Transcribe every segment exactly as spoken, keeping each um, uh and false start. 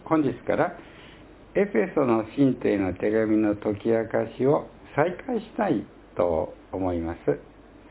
本日からエフェソの信徒への手紙の解き明かしを再開したいと思います。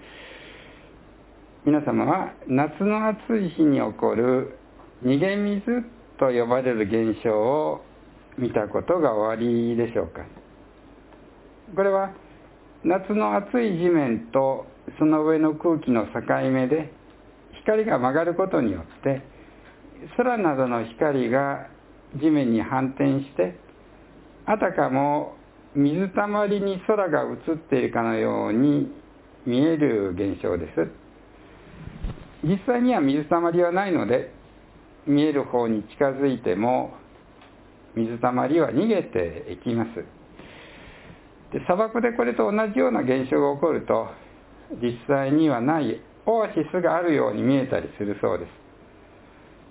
皆様は夏の暑い日に起こる逃げ水と呼ばれる現象を見たことがおありでしょうか。これは夏の暑い地面とその上の空気の境目で光が曲がることによって空などの光が地面に反転してあたかも水たまりに空が映っているかのように見える現象です。実際には水たまりはないので見える方に近づいても水たまりは逃げていきます。で、砂漠でこれと同じような現象が起こると実際にはないオアシスがあるように見えたりするそうです。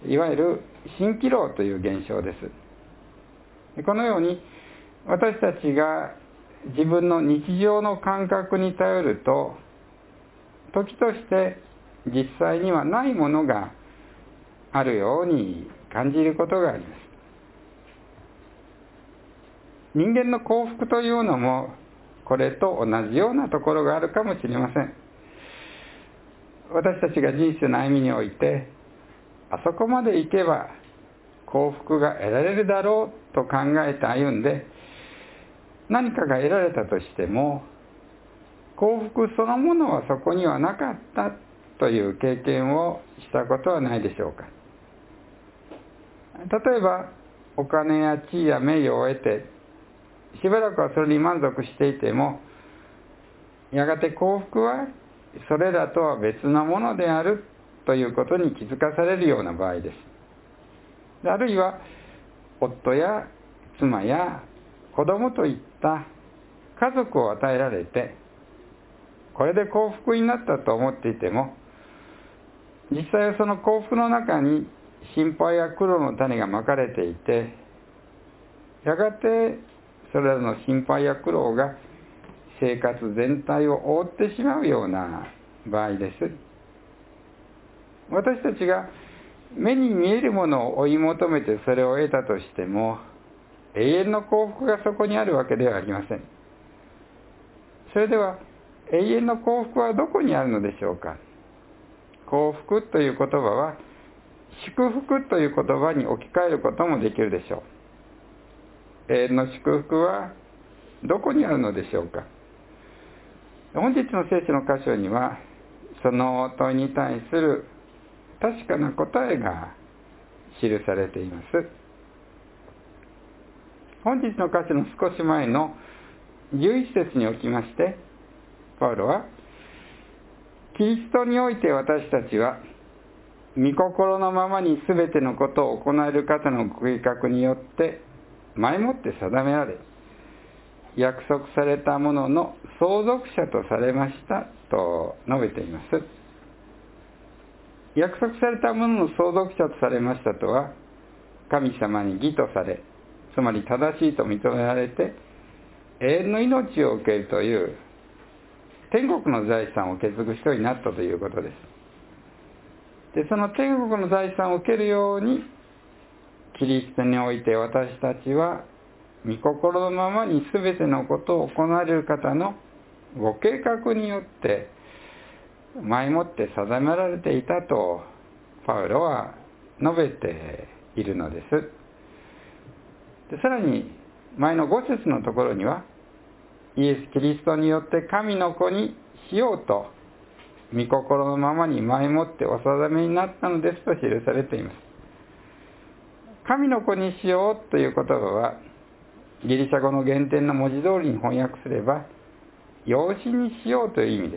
いわゆる蜃気楼という現象です。で、このように私たちが自分の日常の感覚に頼ると時として実際にはないものがあるように感じることがあります。人間の幸福というのもこれと同じようなところがあるかもしれません。私たちが人生の歩みにおいてあそこまで行けば幸福が得られるだろうと考えて歩んで何かが得られたとしても幸福そのものはそこにはなかったという経験をしたことはないでしょうか。例えばお金や地位や名誉を得てしばらくはそれに満足していてもやがて幸福はそれらとは別のものであるということに気づかされるような場合です。あるいは夫や妻や子供といった家族を与えられてこれで幸福になったと思っていても実際はその幸福の中に心配や苦労の種がまかれていてやがてそれらの心配や苦労が生活全体を覆ってしまうような場合です。私たちが目に見えるものを追い求めてそれを得たとしても永遠の幸福がそこにあるわけではありません。それでは永遠の幸福はどこにあるのでしょうか。幸福という言葉は祝福という言葉に置き換えることもできるでしょう。永遠の祝福はどこにあるのでしょうか。本日の聖書の箇所にはその問いに対する確かな答えが記されています。本日の箇所の少し前のじゅういち節におきましてパウロはキリストにおいて私たちは御心のままに全てのことを行える方のご計画によって前もって定められ約束されたものの相続者とされましたと述べています。約束されたものの相続者とされましたとは神様に義とされつまり正しいと認められて永遠の命を受けるという天国の財産を受け継ぐ人になったということです。で、その天国の財産を受けるようにキリストにおいて私たちは御心のままに全てのことを行われる方のご計画によって前もって定められていたとパウロは述べているのです。で、さらに前のご節のところにはイエス・キリストによって神の子にしようと御心のままに前もってお定めになったのですと記されています。神の子にしようという言葉はギリシャ語の原点の文字通りに翻訳すれば養子にしようという意味です。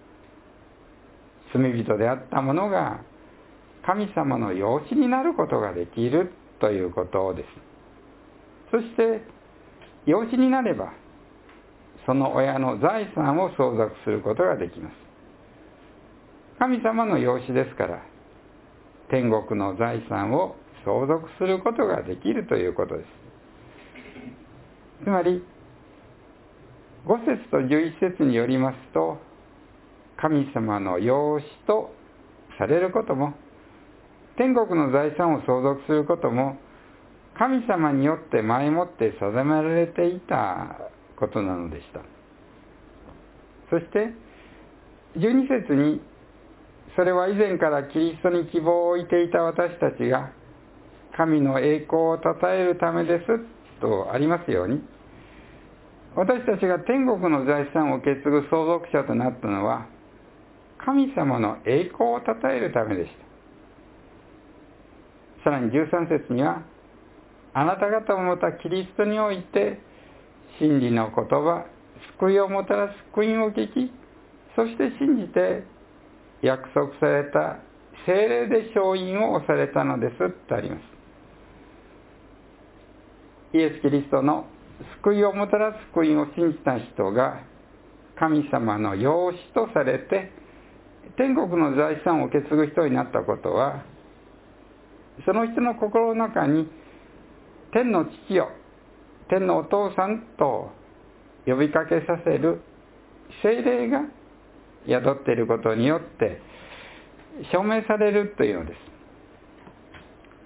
罪人であった者が神様の養子になることができるということです。そして養子になればその親の財産を相続することができます。神様の養子ですから天国の財産を相続することができるということです。つまりご節とじゅういち節によりますと神様の養子とされることも天国の財産を相続することも神様によって前もって定められていたことなのでした。そしてじゅうに節に、それは以前からキリストに希望を置いていた私たちが神の栄光をたたえるためですとありますように、私たちが天国の財産を受け継ぐ相続者となったのは神様の栄光をたたえるためでした。さらにじゅうさん節には、あなた方もまたキリストにおいて真理の言葉、救いをもたらす福音を聞き、そして信じて約束された聖霊で承認をされたのですとあります。イエス・キリストの救いをもたらす福音を信じた人が神様の養子とされて天国の財産を受け継ぐ人になったことは、その人の心の中に天の父よ、天のお父さんと呼びかけさせる聖霊が宿っていることによって証明されるというのです。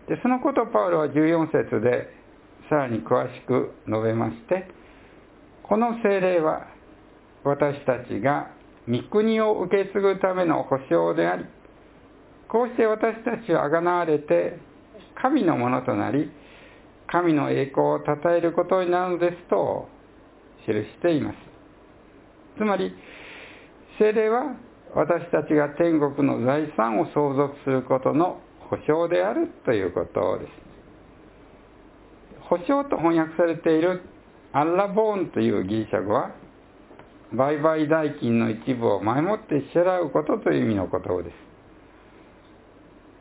で、そのことをパウロはじゅうよん節でさらに詳しく述べまして、この聖霊は私たちが御国を受け継ぐための保証であり、こうして私たちは贖われて神のものとなり、神の栄光をたたえることになるのですと記しています。つまり聖霊は私たちが天国の財産を相続することの保証であるということです。保証と翻訳されているアッラボーンというギリシャ語は、売買代金の一部を前もって支払うことという意味の言葉です。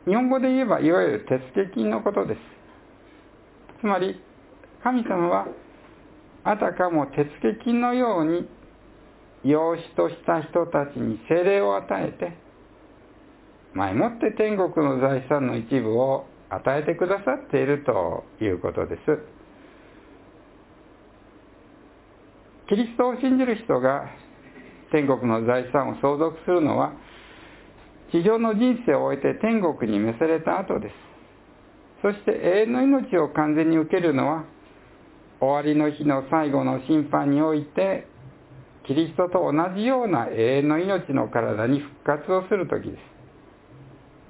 日本語で言えばいわゆる手付金のことです。つまり神様はあたかも手付金のように養子とした人たちに聖霊を与えて、前もって天国の財産の一部を与えてくださっているということです。キリストを信じる人が天国の財産を相続するのは、地上の人生を終えて天国に召された後です。そして永遠の命を完全に受けるのは、終わりの日の最後の審判においてキリストと同じような永遠の命の体に復活をする時です。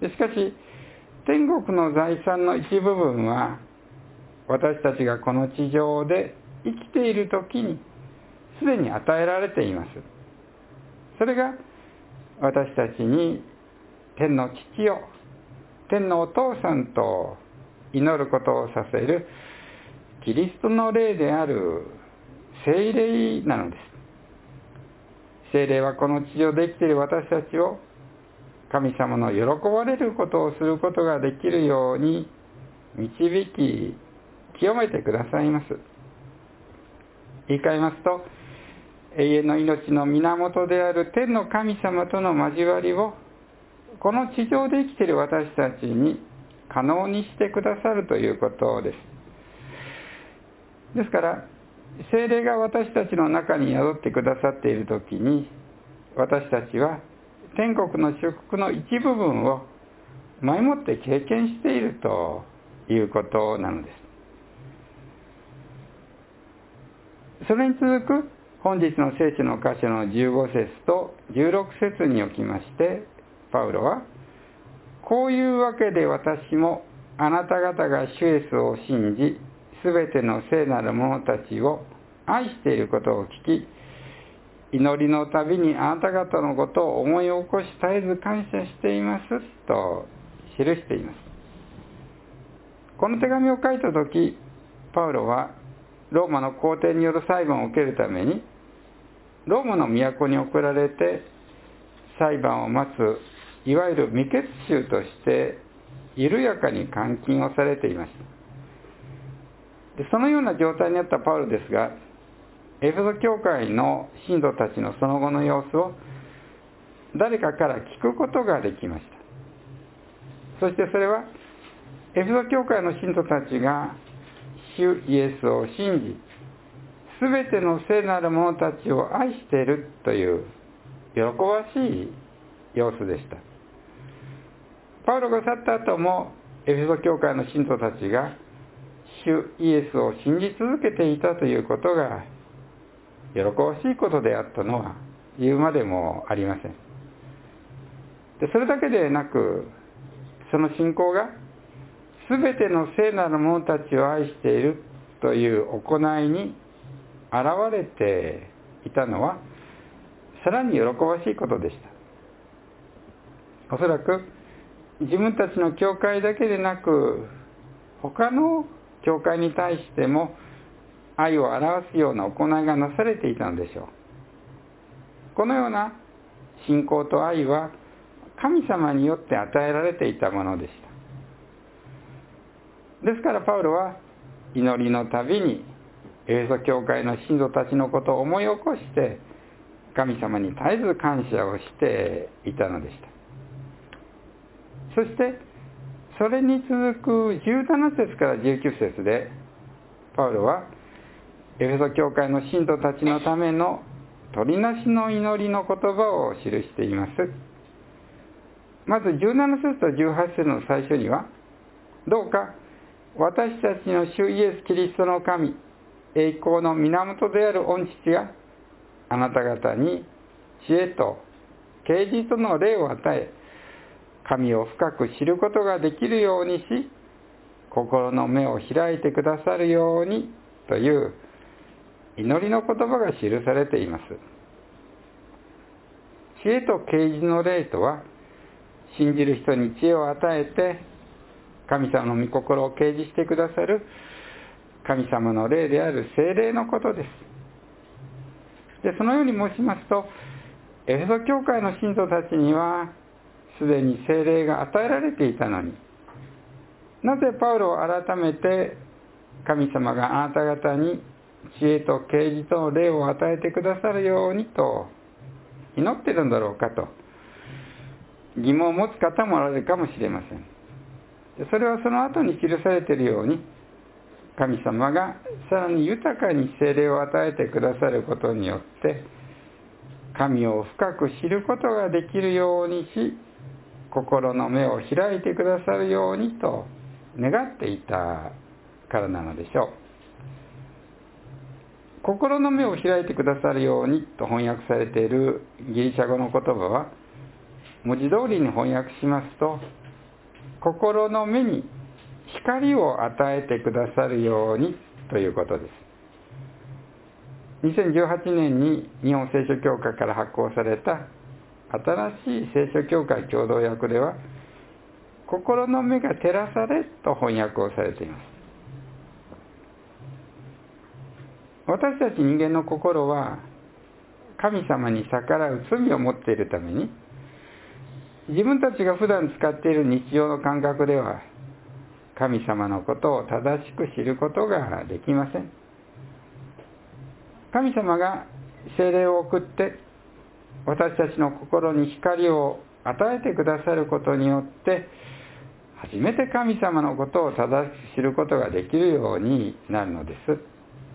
しかし天国の財産の一部分は、私たちがこの地上で生きている時にすでに与えられています。それが私たちに天の父よ、天のお父さんと祈ることをさせるキリストの霊である聖霊なのです。聖霊はこの地上で生きている私たちを神様の喜ばれることをすることができるように導き清めてくださいます。言い換えますと、永遠の命の源である天の神様との交わりをこの地上で生きている私たちに可能にしてくださるということです。ですから聖霊が私たちの中に宿ってくださっているときに、私たちは天国の祝福の一部分を前もって経験しているということなのです。それに続く本日の聖書の箇所のじゅうご節とじゅうろく節におきまして、パウロは、こういうわけで私もあなた方が主イエスを信じ、すべての聖なる者たちを愛していることを聞き、祈りのたびにあなた方のことを思い起こし絶えず感謝していますと記しています。この手紙を書いたとき、パウロはローマの皇帝による裁判を受けるためにローマの都に送られて裁判を待つ、いわゆる未決囚として緩やかに監禁をされていました。でそのような状態にあったパウロですが、エフェソ教会の信徒たちのその後の様子を誰かから聞くことができました。そしてそれはエフェソ教会の信徒たちが主イエスを信じ、すべての聖なる者たちを愛しているという喜ばしい様子でした。パウロが去った後もエフェソ教会の信徒たちが主イエスを信じ続けていたということが喜ばしいことであったのは言うまでもありません。でそれだけでなく、その信仰がすべての聖なる者たちを愛しているという行いに現れていたのはさらに喜ばしいことでした。おそらく自分たちの教会だけでなく、他の教会に対しても愛を表すような行いがなされていたのでしょう。このような信仰と愛は神様によって与えられていたものでした。ですからパウロは祈りのたびにエフェソ教会の信徒たちのことを思い起こして神様に絶えず感謝をしていたのでした。そしてそれに続くじゅうなな節からじゅうきゅう節でパウロはエフェソ教会の信徒たちのための取りなしの祈りの言葉を記しています。まずじゅうなな節とじゅうはち節の最初には、どうか私たちの主イエス・キリストの神、栄光の源である御父があなた方に知恵と啓示との霊を与え、神を深く知ることができるようにし、心の目を開いてくださるようにという祈りの言葉が記されています。知恵と啓示の霊とは、信じる人に知恵を与えて神様の御心を啓示してくださる神様の霊である聖霊のことです。でそのように申しますと、エフェソ教会の信徒たちにはすでに聖霊が与えられていたのに、なぜパウロは改めて神様があなた方に知恵と啓示との霊を与えてくださるようにと祈っているんだろうかと疑問を持つ方もおられるかもしれません。それはその後に記されているように、神様がさらに豊かに聖霊を与えてくださることによって神を深く知ることができるようにし、心の目を開いてくださるようにと願っていたからなのでしょう。心の目を開いてくださるようにと翻訳されているギリシャ語の言葉は、文字通りに翻訳しますと、心の目に光を与えてくださるようにということです。にせんじゅうはちねんに日本聖書協会から発行された新しい聖書協会共同訳では、心の目が照らされと翻訳をされています。私たち人間の心は神様に逆らう罪を持っているために、自分たちが普段使っている日常の感覚では神様のことを正しく知ることができません。神様が聖霊を送って私たちの心に光を与えてくださることによって、初めて神様のことを正しく知ることができるようになるのです。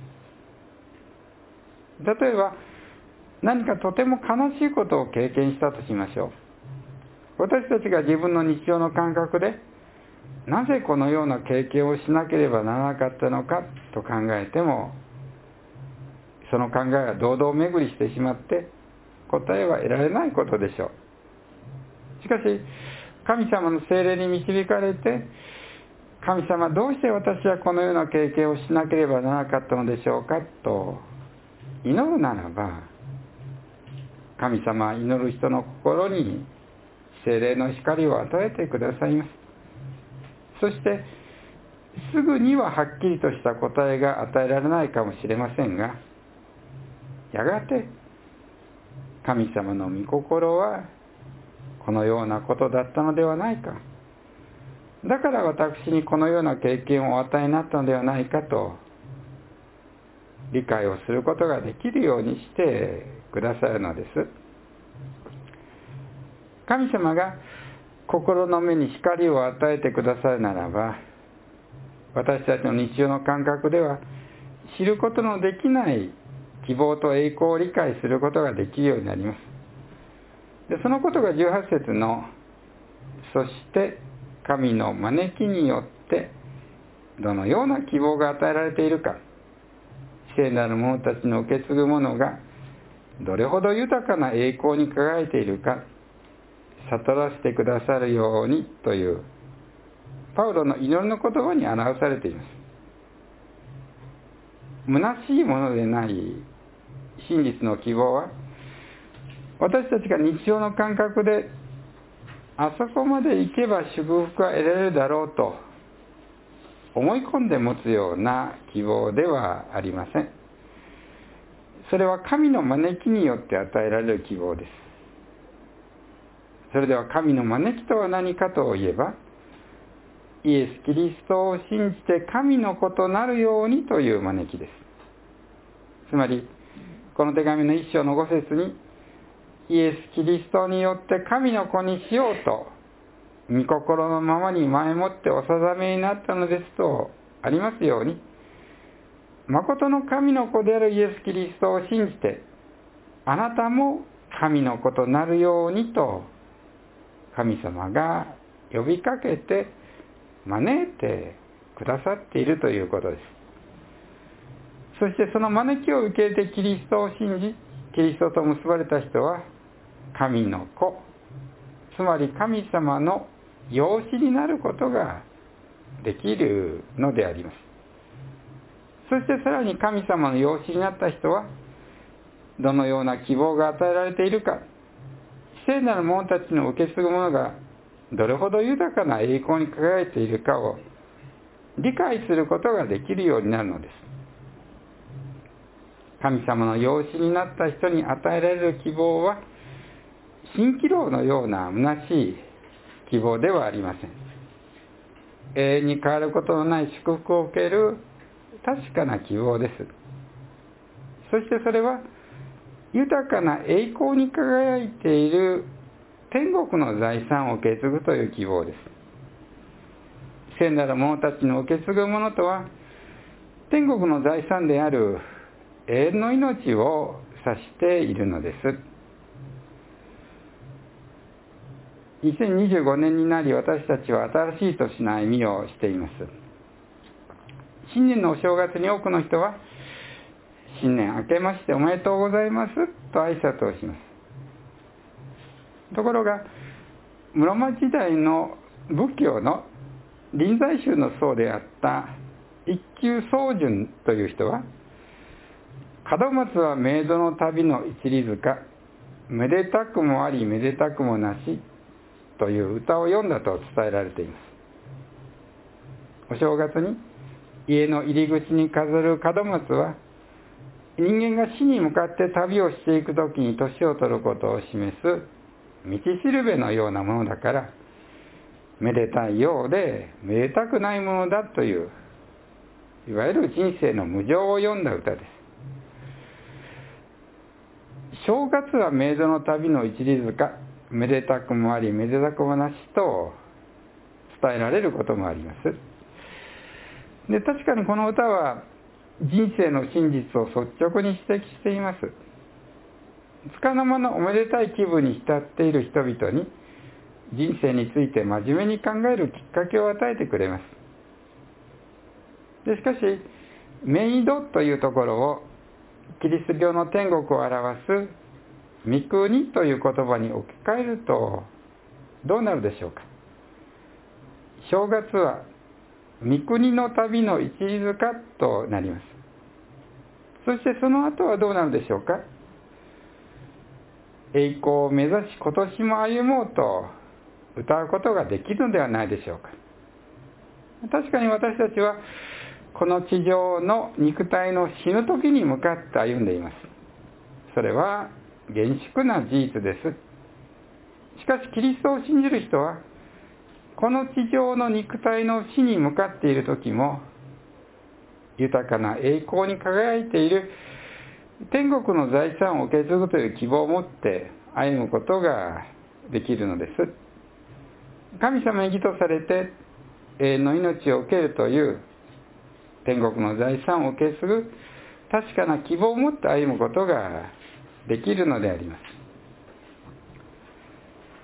例えば何かとても悲しいことを経験したとしましょう。私たちが自分の日常の感覚で、なぜこのような経験をしなければならなかったのかと考えても、その考えが堂々巡りしてしまって答えは得られないことでしょう。しかし神様の聖霊に導かれて、神様どうして私はこのような経験をしなければならなかったのでしょうかと祈るならば、神様は祈る人の心に聖霊の光を与えてくださいます。そしてすぐにははっきりとした答えが与えられないかもしれませんが、やがて神様の御心はこのようなことだったのではないか、だから私にこのような経験をお与えになったのではないかと理解をすることができるようにしてくださるのです。神様が心の目に光を与えてくださるならば、私たちの日常の感覚では知ることのできない希望と栄光を理解することができるようになります。でそのことがじゅうはち節の、そして神の招きによってどのような希望が与えられているか、聖なる者たちの受け継ぐ者がどれほど豊かな栄光に輝いているか悟らせてくださるようにというパウロの祈りの言葉に表されています。虚しいものでない真実の希望は、私たちが日常の感覚であそこまで行けば祝福が得られるだろうと思い込んで持つような希望ではありません。それは神の招きによって与えられる希望です。それでは神の招きとは何かといえば、イエス・キリストを信じて神の子となるようにという招きです。つまり、この手紙の一章の五節に、イエス・キリストによって神の子にしようと、御心のままに前もってお定めになったのですとありますように、誠の神の子であるイエス・キリストを信じて、あなたも神の子となるようにと、神様が呼びかけて招いてくださっているということです。そしてその招きを受け入れてキリストを信じ、キリストと結ばれた人は神の子、つまり神様の養子になることができるのであります。そしてさらに神様の養子になった人はどのような希望が与えられているか、聖なる者たちの受け継ぐ者がどれほど豊かな栄光に輝いているかを理解することができるようになるのです。神様の養子になった人に与えられる希望は、蜃気楼のような虚しい希望ではありません。永遠に変わることのない祝福を受ける確かな希望です。そしてそれは、豊かな栄光に輝いている天国の財産を受け継ぐという希望です。聖なる者たちの受け継ぐものとは、天国の財産である永遠の命を指しているのです。にせんにじゅうごねんになり、私たちは新しい年の歩みをしています。新年のお正月に多くの人は、新年明けましておめでとうございますと挨拶をします。ところが、室町時代の仏教の臨済宗の僧であった一休宗純という人は、門松は冥土の旅の一里塚、めでたくもありめでたくもなしという歌を読んだと伝えられています。お正月に家の入り口に飾る門松は、人間が死に向かって旅をしていくときに年を取ることを示す道しるべのようなものだから、めでたいようでめでたくないものだという、いわゆる人生の無常を読んだ歌です。正月は冥土の旅の一里塚、めでたくもありめでたくもなしと伝えられることもあります。で、確かにこの歌は人生の真実を率直に指摘しています。束の間のおめでたい気分に浸っている人々に、人生について真面目に考えるきっかけを与えてくれます。でしかし、メイドというところをキリスト教の天国を表す御国という言葉に置き換えるとどうなるでしょうか。正月は御国の旅の一里塚となります。そしてその後はどうなるでしょうか。栄光を目指し今年も歩もうと歌うことができるのではないでしょうか。確かに私たちはこの地上の肉体の死ぬ時に向かって歩んでいます。それは厳粛な事実です。しかしキリストを信じる人は、この地上の肉体の死に向かっている時も、豊かな栄光に輝いている天国の財産を受け継ぐという希望を持って歩むことができるのです。神様に義とされて永遠の命を受けるという天国の財産を受け継ぐ確かな希望を持って歩むことができるのであります。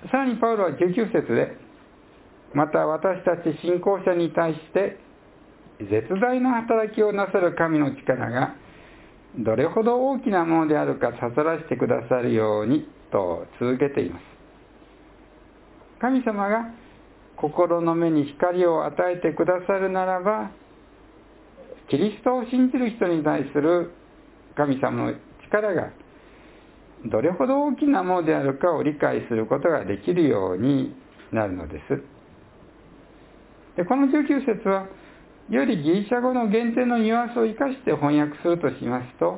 さらにパウロはじゅうきゅう節で、また私たち信仰者に対して絶大な働きをなさる神の力がどれほど大きなものであるか悟らせてくださるようにと続けています。神様が心の目に光を与えてくださるならば、キリストを信じる人に対する神様の力がどれほど大きなものであるかを理解することができるようになるのです。で、このじゅうきゅう節はよりギリシャ語の限定のニュアンスを生かして翻訳するとしますと、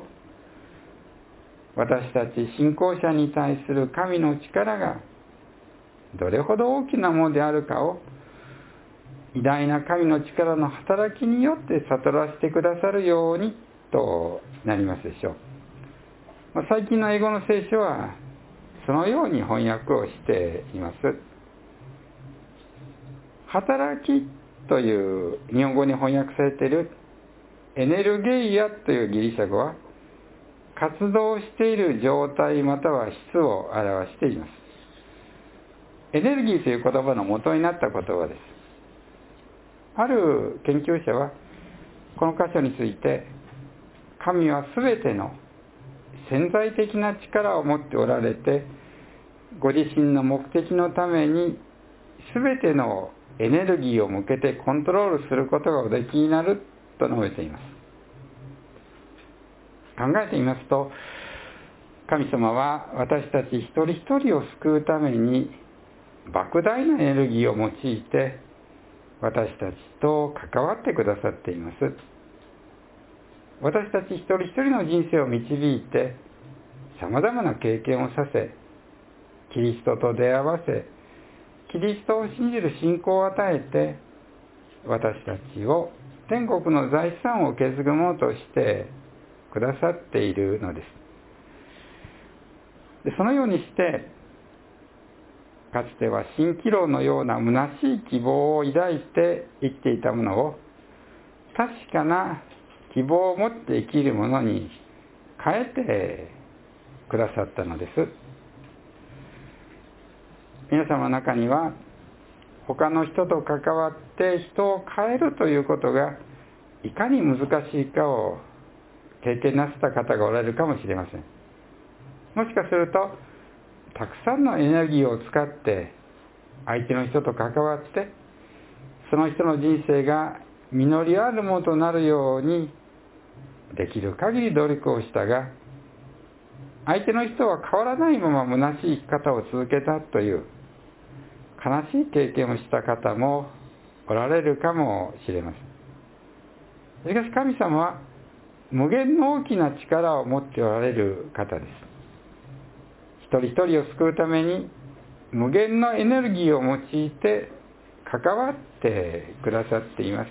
私たち信仰者に対する神の力がどれほど大きなものであるかを偉大な神の力の働きによって悟らせてくださるようにとなりますでしょう。まあ、最近の英語の聖書はそのように翻訳をしています。働きという日本語に翻訳されているエネルゲイアというギリシャ語は活動している状態または質を表しています。エネルギーという言葉の元になった言葉です。ある研究者はこの箇所について、神はすべての潜在的な力を持っておられて、ご自身の目的のためにすべてのエネルギーを向けてコントロールすることがおできになると述べています。考えてみますと、神様は私たち一人一人を救うために莫大なエネルギーを用いて私たちと関わってくださっています。私たち一人一人の人生を導いてさまざまな経験をさせ、キリストと出会わせ、キリストを信じる信仰を与えて、私たちを天国の財産を受け継ぐものとしてくださっているのです。で、そのようにして、かつては蜃気楼のような虚しい希望を抱いて生きていたものを、確かな希望を持って生きるものに変えてくださったのです。皆様の中には、他の人と関わって人を変えるということがいかに難しいかを経験なさった方がおられるかもしれません。もしかすると、たくさんのエネルギーを使って相手の人と関わって、その人の人生が実りあるものとなるようにできる限り努力をしたが、相手の人は変わらないまま虚しい生き方を続けたという悲しい経験をした方もおられるかもしれません。しかし神様は無限の大きな力を持っておられる方です。一人一人を救うために無限のエネルギーを用いて関わってくださっています。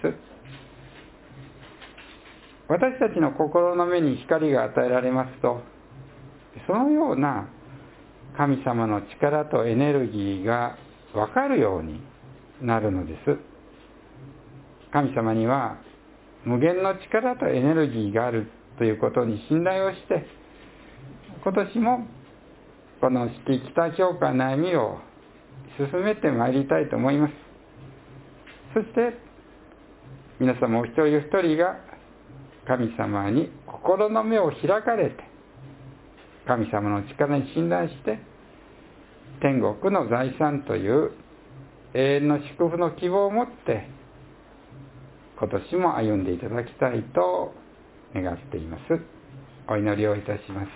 私たちの心の目に光が与えられますと、そのような神様の力とエネルギーが分かるようになるのです。神様には無限の力とエネルギーがあるということに信頼をして、今年もこの四季北教会の歩みを進めてまいりたいと思います。そして皆様お一人お一人が神様に心の目を開かれて、神様の力に信頼して天国の財産という永遠の祝福の希望を持って今年も歩んでいただきたいと願っています。お祈りをいたします。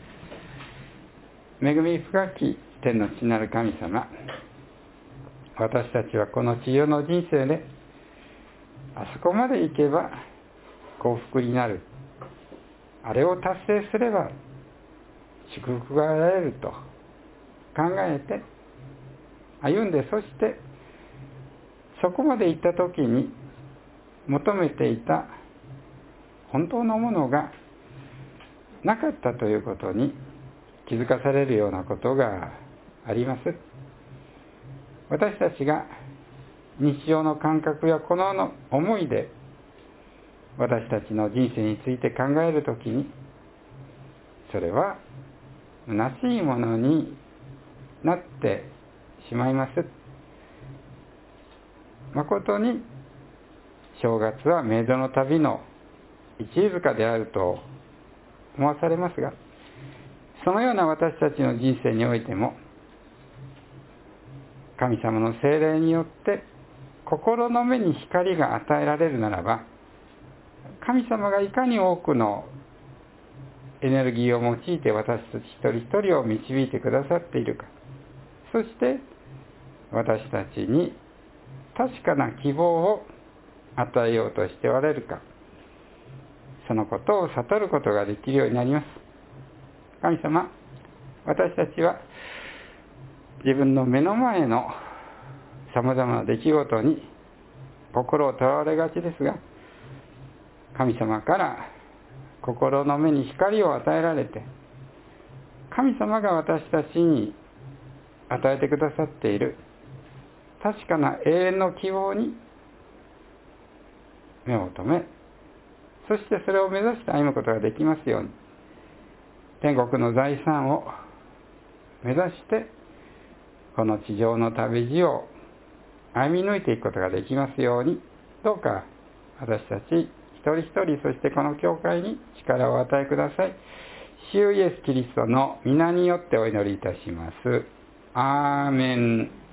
恵み深き天の父なる神様、私たちはこの地上の人生であそこまで行けば幸福になる、あれを達成すれば祝福が得られると考えて歩んで、そしてそこまで行った時に求めていた本当のものがなかったということに気づかされるようなことがあります。私たちが日常の感覚やこの思いで私たちの人生について考えるときに、それは虚しいものになってしまいます。誠に正月は冥土の旅の一塚であると思わされますが、そのような私たちの人生においても、神様の聖霊によって心の目に光が与えられるならば、神様がいかに多くのエネルギーを用いて私たち一人一人を導いてくださっているか、そして私たちに確かな希望を与えようとしておられるか、そのことを悟ることができるようになります。神様、私たちは自分の目の前のさまざまな出来事に心をとらわれがちですが、神様から心の目に光を与えられて、神様が私たちに与えてくださっている確かな永遠の希望に目を留め、そしてそれを目指して歩むことができますように、天国の財産を目指してこの地上の旅路を歩み抜いていくことができますように、どうか私たち一人一人、そしてこの教会に力をお与えください。主イエスキリストの皆によってお祈りいたします。アーメン。